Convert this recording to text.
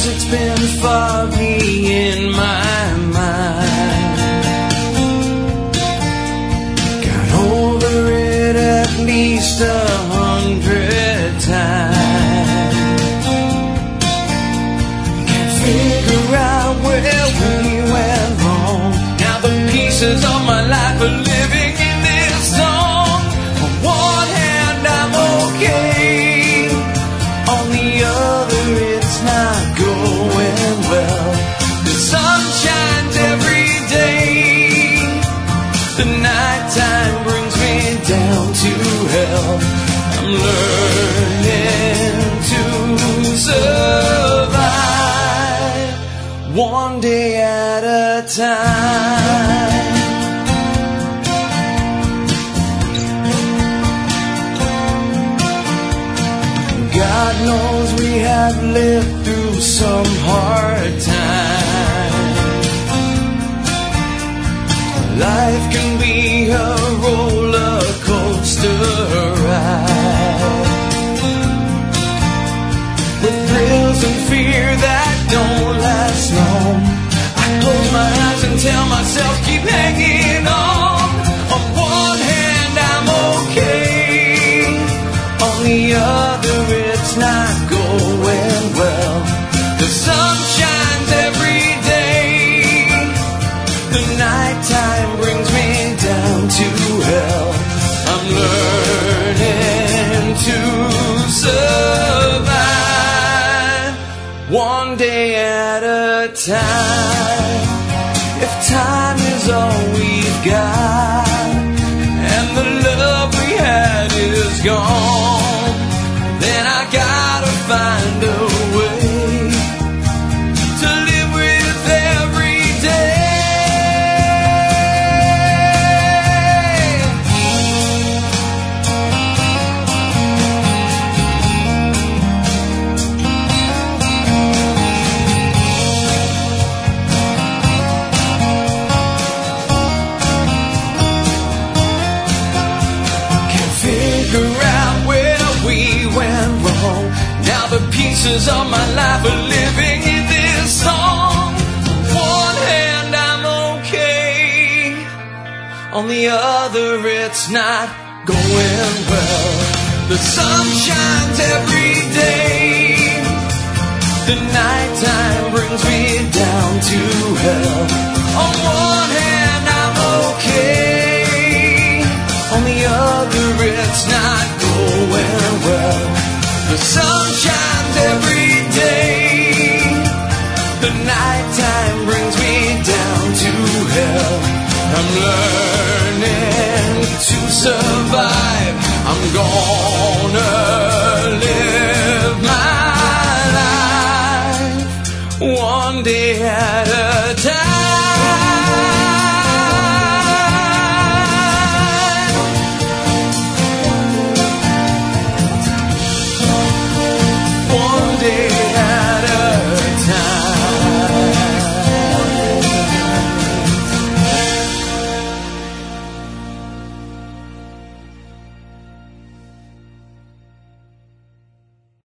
it's been foggy in my mind. Got over it at least 100 times. Can't figure out where we went wrong. Now the pieces of my life are living in this song. On one hand I'm okay, on the other it's not going well. The sun shines every day, the nighttime brings me down to hell. I'm learning to survive one day at a time. God knows we have lived through some hard times. Life can be a roller coaster ride, with thrills and fear that don't last long. I close my eyes and tell myself keep hanging on. On one hand I'm okay, on the other it's not going well. The sun shines every day, the nighttime brings me down to hell. I'm learning to survive one day at a time. If time is all we've got and the love we had is gone, then I gotta find a way to live with every day. Can't figure out where we went wrong. Now the pieces of my life are living in this song. On one hand I'm okay, on the other it's not going well. The sun shines every day, the nighttime brings me down to hell. On one hand I'm okay, on the other it's not going well. The sun shines every day, the nighttime brings me down to hell. I'm learning to survive. I'm gonna live my life one day at a time.